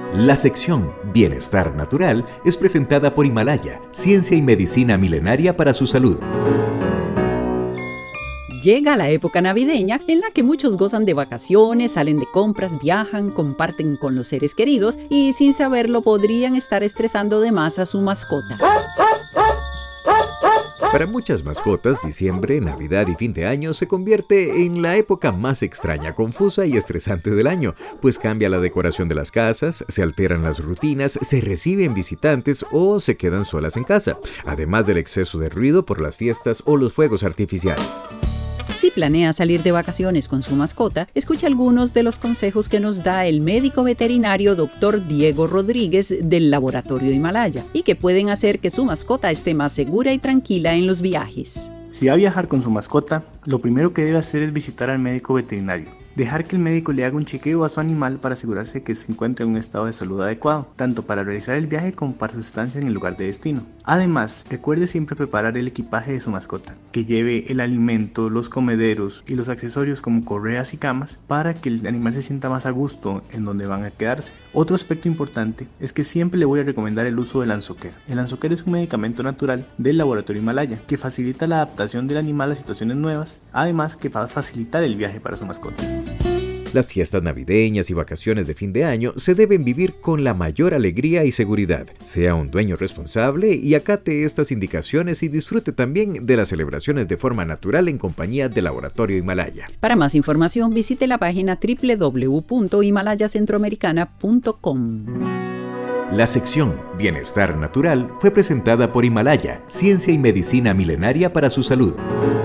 La sección Bienestar Natural es presentada por Himalaya, ciencia y medicina milenaria para su salud. Llega la época navideña en la que muchos gozan de vacaciones, salen de compras, viajan, comparten con los seres queridos y sin saberlo podrían estar estresando de más a su mascota. Para muchas mascotas, diciembre, Navidad y fin de año se convierte en la época más extraña, confusa y estresante del año, pues cambia la decoración de las casas, se alteran las rutinas, se reciben visitantes o se quedan solas en casa, además del exceso de ruido por las fiestas o los fuegos artificiales. Si planea salir de vacaciones con su mascota, escuche algunos de los consejos que nos da el médico veterinario Dr. Diego Rodríguez del Laboratorio Himalaya y que pueden hacer que su mascota esté más segura y tranquila en los viajes. Si va a viajar con su mascota, lo primero que debe hacer es visitar al médico veterinario. Dejar que el médico le haga un chequeo a su animal para asegurarse que se encuentre en un estado de salud adecuado, tanto para realizar el viaje como para su estancia en el lugar de destino. Además, recuerde siempre preparar el equipaje de su mascota, que lleve el alimento, los comederos y los accesorios como correas y camas para que el animal se sienta más a gusto en donde van a quedarse. Otro aspecto importante es que siempre le voy a recomendar el uso del Ansoquer. El Ansoquer es un medicamento natural del Laboratorio Himalaya que facilita la adaptación del animal a situaciones nuevas, además que va a facilitar el viaje para su mascota. Las fiestas navideñas y vacaciones de fin de año se deben vivir con la mayor alegría y seguridad. Sea un dueño responsable y acate estas indicaciones y disfrute también de las celebraciones de forma natural en compañía del Laboratorio Himalaya. Para más información visite la página www.himalayacentroamericana.com. La sección Bienestar Natural fue presentada por Himalaya, ciencia y medicina milenaria para su salud.